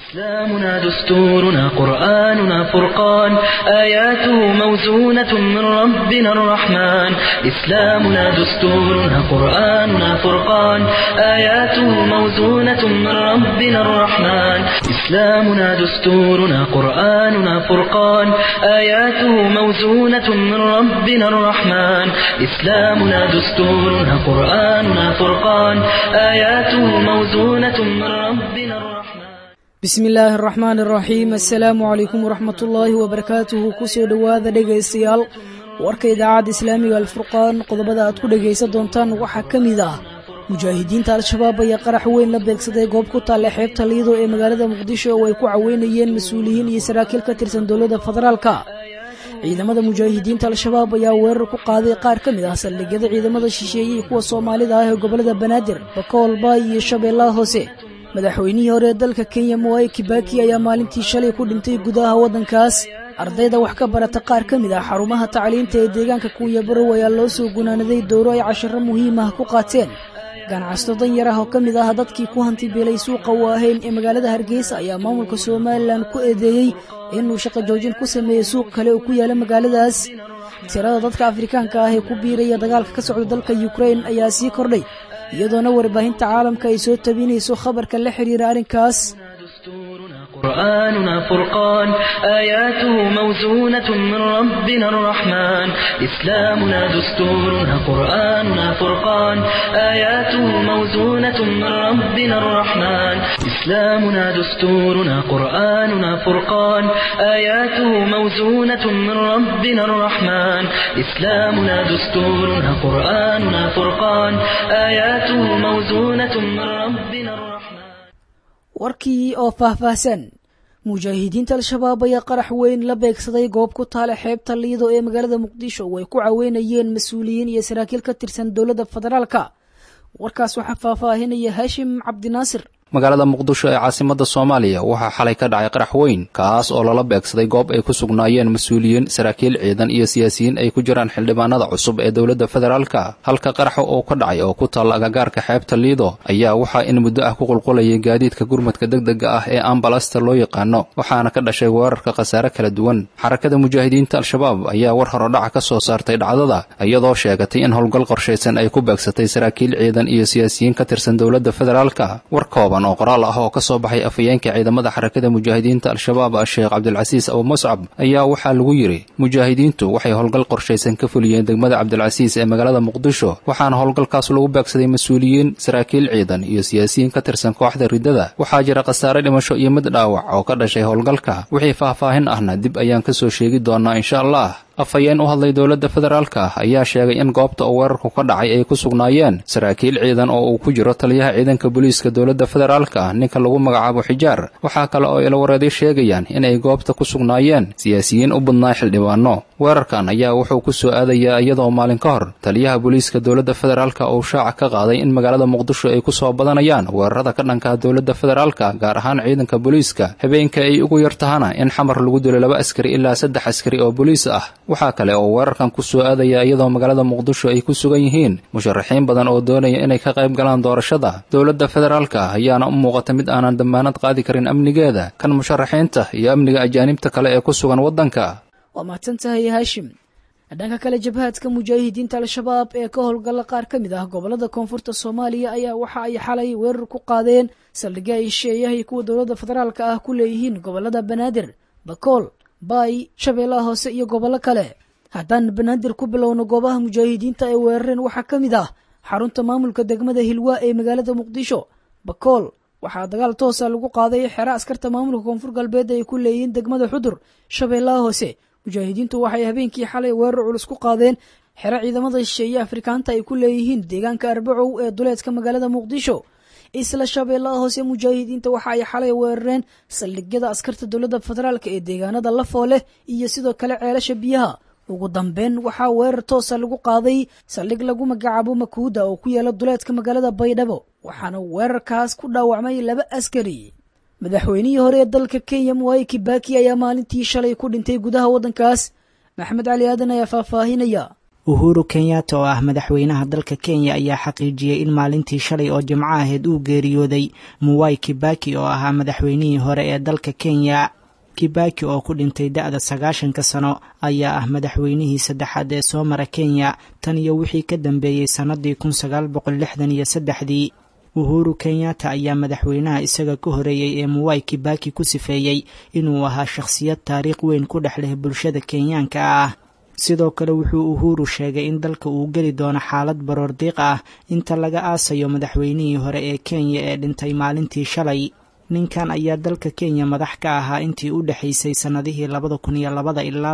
إسلامنا دستورنا قرآننا فرقان آياته موزونة من ربنا الرحمن إسلامنا دستورنا قرآننا فرقان آياته موزونة من ربنا الرحمن إسلامنا دستورنا قرآننا فرقان آياته موزونة من ربنا الرحمن إسلامنا دستورنا قرآننا فرقان آياته موزونة من ربنا الرحمن بسم الله الرحمن الرحيم السلام عليكم ورحمة الله وبركاته كسو دواذا dhegaystayaal warka idaacada islaamiga alfurqaan qodobada aad ku dhageysan doontaan waxa kamid ah mujaahidiinta al-shabaab ayaa qarax weyn la beegsaday goob ku taal xeebta Liido ee magaalada Muqdisho oo ay ku caweynayeen mas'uuliyiin iyo saraakiil ka tirsan dawladda federaalka ciidamada mujaahidiinta al-shabaab ayaa weerar ku qaaday qaar kamid ah saldhigyada ciidamada shisheeye iyo kuwa Soomaalida ah ee gobolada Banaadir Bakool Bay iyo Shabeellaha Hoose madaxweynihii hore dalka Kenya Mwai Kibaki ayaa maalintii shalay ku dhintay gudaha wadankaas ardayda wax ka barata qaar kamid ah xarumaha tacliinta ee deegaanka Kuyabarow ayaa loo soo gunaanaday dowro ay casharo muhiim ah ku qaateen ganacsato danyar ah oo kamid ah dadkii ku hanti beelay suuqa waahayn ee magaalada Hargeysa ayaa maamulka Soomaaliland ku eedeeyay inuu shaqo joojin ku sameeyay suuq kale oo ku yaala magaaladaas tirada dadka Afrikaanka ah ee ku biiraya dagaalka ka socda dalka Ukraine ayaa sii kordhay iyadoona warbaahinta caalamka ay soo tabinayso khabarka la xiriira arrinkaas قرآننا فرقان آياته موزونة من ربنا الرحمن إسلامنا دستورنا قرآننا فرقان آياته موزونة من ربنا الرحمن إسلامنا دستورنا قرآننا فرقان آياته موزونة من ربنا الرحمن إسلامنا دستورنا قرآننا فرقان آياته موزونة من ربنا الرحمن warkii oo faahfaahsan mujaahidiinta al-shabaab ayaa qarax weyn la beegsaday goob ku taal xeebta Liido ee magaalada Muqdisho oo ay ku caweynayeen mas'uuliyiin iyo saraakiil ka tirsan dawladda federaalka warkaas waxa faahfaahinaya Hashim Cabdi Naasir magaalada Muqdisho ee caasimadda Soomaaliya waxa xalay ka dhacay qarax weyn kaas oo lala beegsaday goob ay ku sugnaayeen mas'uuliyiin saraakiil ciidan iyo siyaasiyiin ay ku jiraan xildhibaanada cusub ee dawladda federaalka halka qarax oo ka dhacay oo ku taal agagaarka xeebta Liido ayaa waxa in muddo ah ku qulqulayay gaadiidka gurmadka degdega ah ee ambulance loo yaqaano waxaana ka dhashay weerarka khasaare kala duwan xarakada mujaahidiinta al-shabaab ayaa war hore dhac ka soo saartay dhacdada iyadoo sheegatay in howlgal qorsheysan ay ku beegsatay saraakiil ciidan iyo siyaasiyiin ka tirsan dawladda federaalka warkooban oo qoraal ah oo ka soo baxay afayeenka ciidamada xarakada mujaahidiinta al-shabaab Sheekh Cabdulcasiis Abu Muscab ayaa waxa lagu yiri mujaahidiintu waxay howlgal qorsheysan ka fuliyeen degmada Cabdulcasiis ee magaalada Muqdisho waxaana howlgalkaas lagu beegsaday mas'uuliyiin saraakiil ciidan iyo siyaasiyiin ka tirsan kooxda ridada waxaa jira khasaare dhimasho iyo mid dhaawac oo ka dhashay howlgalka wixii faahfaahin ahna dib ayaan ka soo sheegi doonaa insha Allah afayeen u hadlay dawladda federaalka ayaa sheegay in goobta oo weerarku ka dhacay ay ku sugnaayeen saraakiil ciidan oo uu ku jiro taliyaha ciidanka booliiska dawladda federaalka ninka lagu magacaabo Xijaar waxa kale oo ila wareeday sheegayaan in ay goobta ku sugnaayeen siyaasiyiin u badnaa xildhibaano weerarkan ayaa wuxuu ku soo aadayaa iyadoo maalin ka hor taliyaha booliiska dawladda federaalka uu shaaca ka qaaday in magaalada Muqdisho ay ku soo badanayaan weerarada ka dhanka dawladda federaalka gaar ahaan ciidanka booliiska habeenka ay ugu yartahana in xamar lagu dilo 2 askari ilaa 3 askari oo booliis ah waxa kale oo weerarkan ku soo aadaya iyadoo magaalada Muqdisho ay ku sugan yihiin musharaxiin badan oo doonaya inay ka qayb galaan doorashada dawladda federaalka ayaana u muuqata mid aanan damaanad qaadi karin amnigeeda kan musharaxiinta iyo amniga ajaanibta kale ee ku sugan wadanka waa mahadsantahay Hashim dhanka kale jabhadka mujaahidiinta al-shabaab ee ka howlgala qaar kamid ah gobolada koonfurta Soomaaliya ayaa waxa ay xalay weerar ku qaadeen saldhigyo ay sheeyahay kuwa dawladda federaalka ah ku leeyihiin gobolada Banaadir Bakool Bay Shabeellaha Hoose iyo gobollo kale haddaan Banaadir ku bilowno goobaha mujaahidiinta ay weerareen waxa kamid ah xarunta maamulka degmada Hilwaa ee magaalada Muqdisho Bakool waxaa dagaal toos ah lagu qaaday xero askarta maamulka koonfur galbeed ay ku leeyihiin degmada Xudur Shabeellaha Hoose mujaahidiintu waxay habeenkii xalay weerar culus ku qaadeen xero ciidamada shisheeye Afrikaanta ay ku leeyihiin deegaanka Arbacow ee duleedka magaalada Muqdisho isla Shabeellaha Hoose mujaahidiinta waxa ay xalay weerareen saldhigyada askarta dawladda federaalka ee deegaanada Lafoole iyo sidoo kale ceelasha biyaha ugu dambeyn waxaa weerar toos ah lagu qaaday saldhig lagu magacaabo Makuuda oo ku yaala duleedka magaalada Baydhabo waxaana weerarkaas ku dhaawacmay 2 askari madaxweynihii hore ee dalka Kenya Mwai Kibaki ayaa maalintii shalay ku dhintay gudaha wadankaas Maxamed Cali Aadan ayaa faahfaahinaya uhuru kenyatta oo ah madaxweynaha dalka kenya ayaa xaqiijiyey in maalintii shalay oo jimco ahayd uu geeriyooday Mwai Kibaki oo ahaa madaxweynihii hore ee dalka Kenya. Kibaki oo ku dhintay da'da 90 sano ayaa ah madaxweynihii saddexaad ee soo mara Kenya tan iyo wixii ka dambeeyay sanadii 1963. Uhuru Kenyatta ayaa madaxweynaha isaga ka horeeyay ee Mwai Kibaki ku sifeeyay inuu ahaa shakhsiyad taariikh weyn ku dhex leh bulshada Kenyaanka ah. sidoo kale wuxuu Uhuru sheegay in dalka uu geli doono xaalad baroor diiq ah inta laga aasayo madaxweynihii hore ee Kenya ee dhintay maalintii shalay. ninkan ayaa dalka Kenya madax ka ahaa intii u dhaxaysay sanadihii 2002 ilaa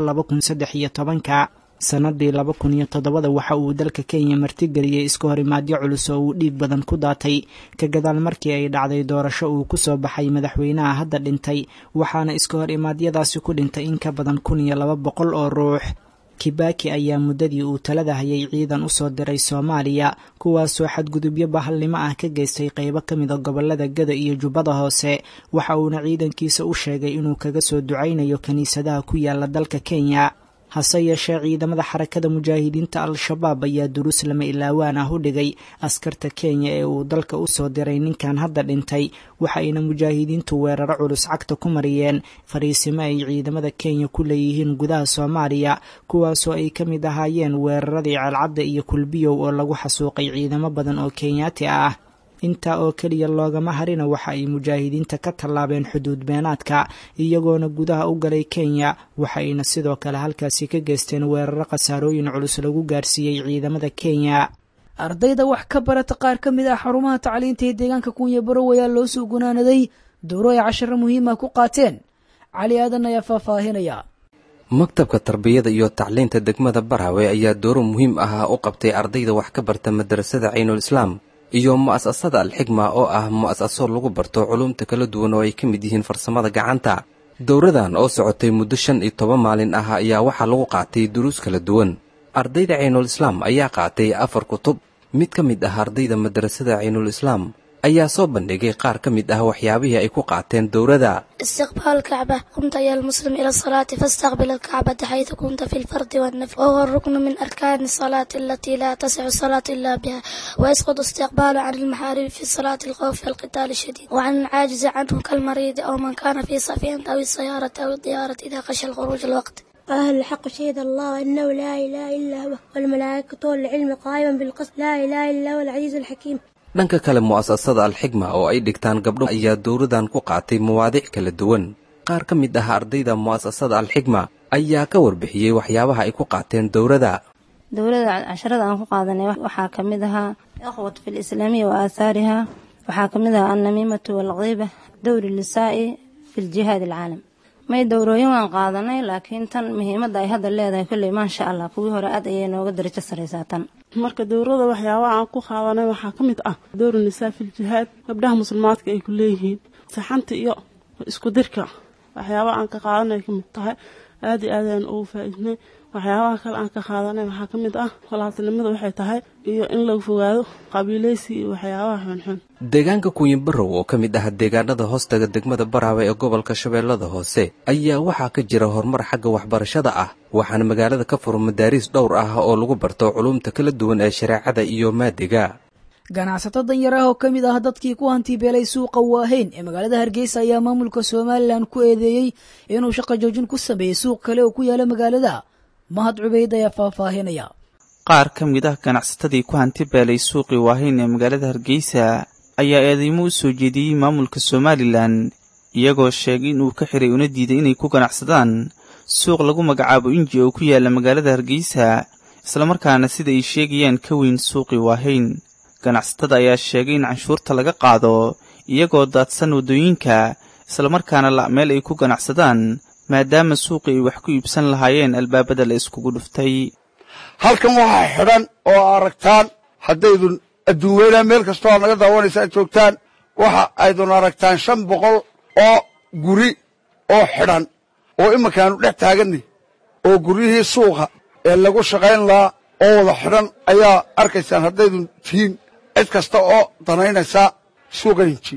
2013. sanadii 2007 waxa uu dalka Kenya martigeliyay iska horimaadyo culus oo uu dhiig badan ku daatay ka gadaal markii ay dhacday doorasho uu ku soo baxay madaxweynaha hadda dhintay, waxaana iska horimaadyadaasi ku dhintay in ka badan 1200 oo ruux. Kibaki ayaa muddadii uu talada hayay ciidan u soo diray Soomaaliya kuwaasoo xadgudubyo bahalnimo ah ka geystay qaybo ka mid ah gobollada Gado iyo Jubbada Hoose. waxa uuna ciidankiisa u sheegay inuu kaga soo ducaynayo kaniisadaha ku yaala dalka Kenya. hase yeeshee ciidamada xarakada mujaahidiinta al-shabaab ayaa duruus lama ilaawaan ah u dhigay askarta Kenya ee uu dalka u soo diray ninkan hadda dhintay, waxayna mujaahidiintu weeraro culus cagta ku mariyeen fariisimo ay ciidamada Kenya ku leeyihiin gudaha Soomaaliya, kuwaasoo ay ka mid ahaayeen weeraradii Calcadda iyo Kulbiyow oo lagu xasuuqay ciidamo badan oo Kenyaati ah. intaa oo kaliya loogama harina waxa ay mujaahidiinta ka tallaabeen xuduud beenaadka iyagoona gudaha u galay Kenya, waxayna sidoo kale halkaasi ka geysteen weeraro khasaarooyin culus lagu gaarsiiyey ciidamada Kenya. ardayda wax ka barata qaar ka mid ah xarumaha tacliinta ee deegaanka Kunya Barow ayaa loo soo gunaanaday dooro ay casharo muhiim ah ku qaateen. Cali Aadan ayaa faahfaahinaya. maktabka tarbiyada iyo tacliinta degmada Barawe ayaa dooro muhiim ah u qabtay ardayda wax ka barta madrasada Caynul Islaam iyo mu'asasada al-Xigma oo ah mu'asaso lagu barto culumta kala duwan oo ay ka mid yihiin farsamada gacanta. dowradan oo socotay muddo 15 maalin ah ayaa waxa lagu qaatay duruus kala duwan. ardayda Caynul Islaam ayaa qaatay 4 kutub. mid ka mid ah ardayda madrasada Caynul Islaam ayaa soo bandhigay qaar ka mid ah waxyaabihii ay ku qaateen dowrada. استقبال الكعبة. قمت يا المسلم إلى الصلاة فاستقبل الكعبة حيث كنت في الفرض والنفل، وهو الركن من أركان الصلاة التي لا تصح الصلاة إلا بها، ويسقط استقبال عن المحارم في صلاة الخوف والقتال الشديد، وعن العاجز عنه كالمريض أو من كان في سفينة أو السيارة أو الطيارة إذا خشى الخروج الوقت. أهل الحق شهد الله أنه لا إله إلا هو والملائكة والعلم قائما بالقسط لا إله إلا هو العزيز الحكيم. dhanka kale mu'asasada al-Xigma oo ay dhigtaan gabdho ayaa dowradan ku qaatay mawaadiic kala duwan. qaar ka mid ah ardayda mu'asasada al-Xigma ayaa ka warbixiyay waxyaabaha ay ku qaateen dowrada. casharada aan ku qaadanay waxaa ka mid ahaa ikhwat fil islaamiyya wa aasaariha, waxaa ka mid ahaa an-namiimatu wal ghiiba, dowr nisaa'i fil jihaad al-caalam. may dowrooyin waan qaadanay laakiin tan muhiimadda ay hadda leedahay kulli ma sha Allah kuwii hore aad ayay nooga darajo sareysaa tan. marka dowrada waxyaabaha aan ku qaadanay waxaa ka mid ah dowr nisaa fil jihaad, gabdhaha muslimaadka ay ku leeyihiin saxanta iyo isku dirka, waxyaabaha aan ka qaadanay ka mid tahay aad iyo aad aan ugu faa'iidnay. waxyaabaha kale aan ka qaadanay waxaa ka mid ah walaaltinimada waxay tahay iyo in lagu fogaado qabiilaysi iyo waxyaabaha xunxun. deegaanka Kunya Barow oo ka mid ah deegaanada hoostaga degmada Barawe ee gobolka Shabeellada Hoose ayaa waxaa ka jira horumar xagga waxbarashada ah, waxaana magaalada ka furan madaaris dhowr ah oo lagu barto culumta kala duwan ee shareecada iyo maadiga. ganacsato danyar ah oo ka mid ah dadkii ku hantibeelay suuqa Waahayn ee magaalada Hargeysa ayaa maamulka Soomaaliland ku eedeeyay inuu shaqo joojin ku sameeyay suuq kale oo ku yaala magaalada. Mahad Cubeyd ayaa faahfaahinaya. qaar ka mid ah ganacsatadii ku hantibeelay suuqii Waahayn ee magaalada Hargeysa ayaa eedeymo u soo jeediyey maamulka Soomaaliland iyagoo sheegay inuu ka xiray una diiday inay ku ganacsadaan suuq lagu magacaabo Inji oo ku yaala magaalada Hargeysa, isla markaana sida ay sheegayaan ka weyn suuqii Waahayn. ganacsatada ayaa sheegay in canshuurta laga qaado iyagoo daadsan wadooyinka, isla markaana la meel ay ku ganacsadaan maadaama suuqii ay wax ku iibsan lahaayeen albaabada la iskugu dhuftay. halkan waxaa xidhan oo aragtaan haddaydun adduunyada meel kastoo aad naga daawanaysaa joogtaan waxa aydun aragtaan 500 oo guri oo xidhan oo iminkaanu dhex taaganay oo guryihii suuqa ee lagu shaqayn lahaa oo wada xidhan ayaa arkaysaan haddaydun tihiin cid kasta oo danaynaysaa suuqa Inji.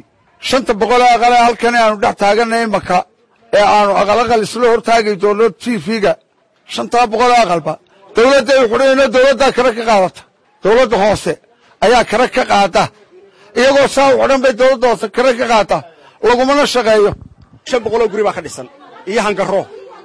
500 aqale halkan aanu dhex taaganay iminka ee aanu aqal isla hortaagay doono TV-ga 500 aqalba dawladda ay xudhayno dawladdaa kare ka qaadata dawladda hoose ayaa kare ka qaada iyagoo saa u xidhan bay dawladda hoose kare ka qaata lagumana shaqeeyo 500 guri baa ka dhisan iyo hangaro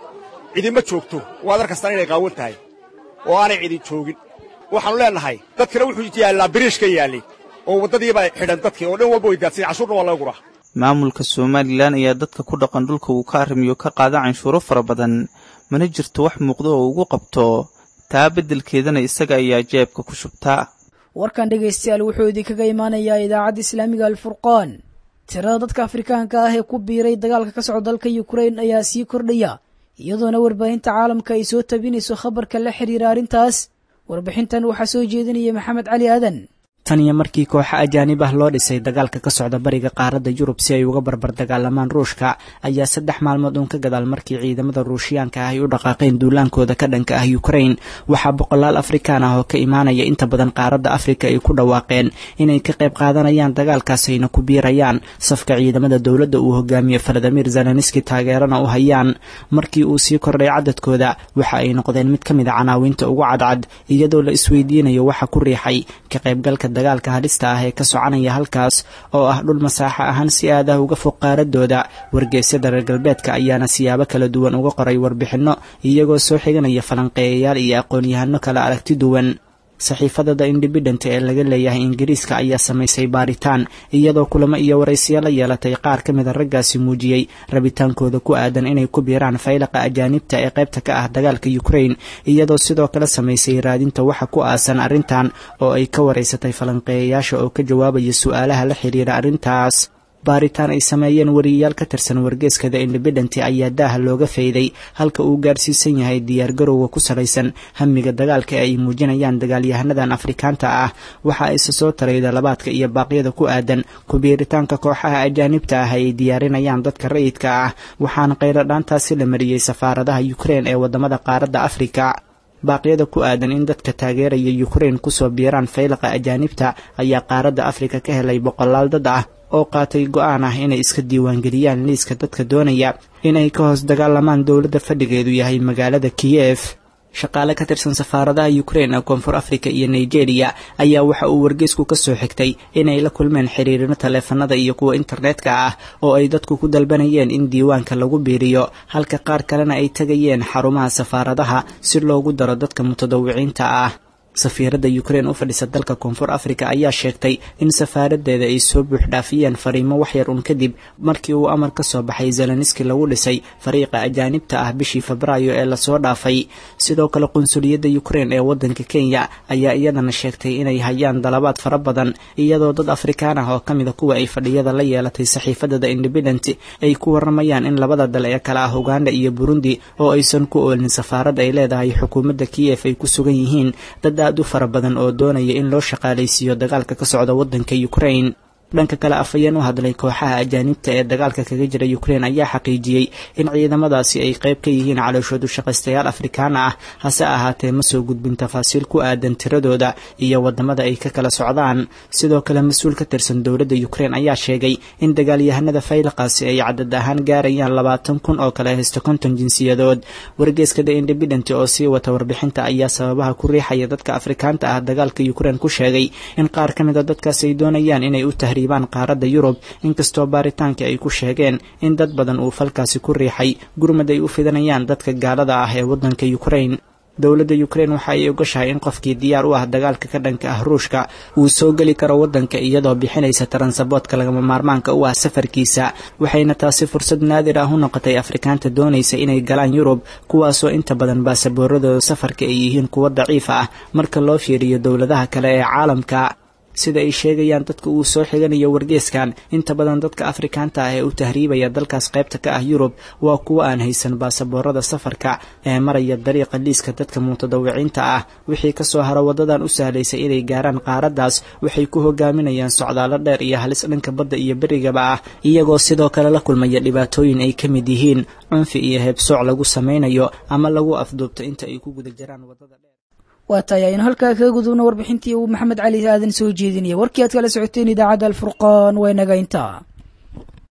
cidima joogto waad arkastaan inay qaawan tahay oo aanay cidi joogin waxaanu leenahay dadkana wuxuu yaallaa biriishka yaalay oo waddadiiba xidhan dadkii oo dhan walba way daadsan cashuurna waa laga guraa maamulka Somaliland ayaa dadka ku dhaqan dhulka uu ka arrimiyo ka qaada canshuuro fara badan mana jirto wax muuqdo oo ugu qabto taa beddelkeedana isaga ayaa jeebka ku shubtaa warkan dhageystayaal wuxuu idinkaga imaanayaa idaacadda islaamiga alfurqaan tirada dadka Afrikaanka ah ee ku biiray dagaalka ka socda dalka Ukraine ayaa sii kordhaya iyadoona warbaahinta caalamka ay soo tabinayso khabarka la xiriira arrintaas warbixintan waxaa soo jeedinaya Maxamed Cali Aadan tan iyo markii kooxa ajaanib ah loo dhisay dagaalka ka socda bariga qaaradda Yurub si ay uga barbar dagaalamaan Ruushka ayaa 3 maalmood ka gadaal markii ciidamada Ruushyaanka ah ay u dhaqaaqeen duulaankooda ka dhanka ah Ukraine waxa boqolaal Afrikaan ah oo ka imaanaya inta badan qaaradda Afrika ay ku dhawaaqeen inay ka qayb qaadanayaan dagaalkaas ayna ku biirayaan safka ciidamada dawladda uu hogaamiyo Vladimir Zelensky taageerana u hayaan markii uu sii kordhay cadadkooda waxa ay noqdeen mid kamid ah canaawinta ugu cadcad iyadoo la isweydiinayo waxa ku riixay ka qaybgalka dagaalka halista ah ee ka soconaya halkaas oo ah dhul masaaxa ahaan si aad ah uga fog qaaradooda wargeysyada reer galbeedka ayaana siyaabo kala duwan uga qoray warbixino iyagoo soo xiganaya falanqeeyayaal iyo aqoon-yahano kala aragti duwan saxiifada The Independent ee laga leeyahay Ingiriiska ayaa samaysay baaritaan iyadoo kulamo iyo waraysiyo la yeelatay qaar ka mid ah raggaasi muujiyay rabitaankooda ku aadan inay ku biiraan faylaqa ajaanibta ee qaybta ka ah dagaalka Ukraine iyadoo sidoo kale samaysay raadinta waxa ku aasan arrintan oo ay ka wareysatay falanqeeyayaasha oo ka jawaabaya su'aalaha la xiriira arrintaas baaritaan ay sameeyeen wariyayaal ka tirsan wargeyska The Independent ayaa daaha looga fayday halka uu gaarsiisan yahay diyaar garowga ku salaysan hamiga dagaalka ay muujinayaan dagaalyahanadan Afrikaanta ah waxa ay soo tarayda labaadka iyo baaqyada ku aadan ku biiritaanka kooxaha ajaanibta ah ay diyaarinayaan dadka rayidka ah waxaana qayladhaantaasi la mariyay safaaradaha Ukraine ee wadamada qaaradda Afrika baaqyada ku aadan in dadka taageeraya Ukraine ku soo biiraan faylaqa ajaanibta ayaa qaaradda Afrika ka helay boqolaal dad ah oo qaatay go'aan ah inay iska diiwaangeliyaan liiska dadka doonaya inay ka hoos dagaalamaan dawladda fadhigeedu yahay magaalada Kiev shaqaale ka tirsan safaaradaha Ukraine ee Koonfur Afrika iyo Nigeria ayaa waxa uu wargeysku ka soo xigtay inay la kulmeen xiriirino taleefanada iyo kuwa internetka ah oo ay dadku ku dalbanayeen in diiwaanka lagu biiriyo halka qaar kalena ay tagayeen xarumaha safaaradaha si loogu daro dadka mutadawiciinta ah safiirada Ukraine u fadhisa dalka Koonfur Afrika ayaa sheegtay in safaaradeeda ay soo buux dhaafiyeen fariimo wax yar kadib markii uu amar ka soo baxay Zelensky lagu dhisay fariiqa ajaanibta ah bishii Febraayo ee la soo dhaafay sidoo kale qunsuliyadda Ukraine ee wadanka Kenya ayaa iyadana sheegtay inay hayaan dalabaad fara badan iyadoo dad Afrikaan ah oo kamid ah kuwa ay fadhiyada la yeelatay saxiifada The Independent ay ku waramayaan in labada dal ee kala ah Uganda iyo Burundi oo aysan ku oolin safaarad ay leedahay xukuumadda Kiev ay ku sugan yihiin dad aad u fara badan oo doonaya in loo shaqaaleysiyo dagaalka ka socda wadanka Ukraine dhanka kale afayeen u hadlay kooxaha ajaanibta ee dagaalka kaga jira Ukraine ayaa xaqiijiyay in ciidamadaasi ay qayb ka yihiin calooshoodu shaqaystayaal Afrikaan ah hase ahaatee ma soo gudbin tafaasiil ku aadan tiradooda iyo wadamada ay ka kala socdaan sidoo kale mas'uul ka tirsan dawladda Ukraine ayaa sheegay in dagaalyahanada faylaqaasi ay cadad ahaan gaarayaan 20,000 oo kala haysta 50 jinsiyadood wargeyska The Independent oo sii wata warbixinta ayaa sababaha ku riixaya dadka Afrikaanta ah dagaalka Ukraine ku sheegay in qaar ka mid ah dadkaas ay doonayaan inay u qaaradda Yurub inkastoo baaritaanka ay ku sheegeen in dad badan uu falkaasi ku riixay gurmad ay u fidanayaan dadka gaalada ah ee wadanka Ukraine dawladda Ukraine waxa ay ogashahay in qofkii diyaar u ah dagaalka ka dhanka ah Ruushka uu soo gali karo wadanka iyadoo bixinaysa transaboodka lagama maarmaanka u ah safarkiisa waxayna taasi fursad naadir ah u noqotay Afrikaanta doonaysa inay galaan Yurub kuwaasoo inta badan baasaboorradooda safarka ay yihiin kuwa daciif ah marka loo fiiriyo dawladaha kale ee caalamka sida ay sheegayaan dadka uu soo xiganayo wargeyskan inta badan dadka Afrikaanta ah ee u tahriibaya dalkaas qaybta ka ah Yurub waa kuwa aan haysan baasaboorada safarka ee maraya dariiqa liiska dadka mutadawiciinta ah wixii ka soo haro wadadan u sahlaysa inay gaaraan qaaradaas waxay ku hogaaminayaan socdaalo dheer iyo halis dhanka badda iyo berigaba ah iyagoo sidoo kale la kulmaya dhibaatooyin ay ka mid yihiin cunfi iyo heebsooc lagu sameynayo ama lagu afduubto inta ay ku guda jiraan wadada waatahay aynu halkaa kaga gudubno warbixintii uu Maxamed Cali Aadan soo jeedinayay warkii aad kala socoteen idaacadda Alfurqaan waa inaga intaa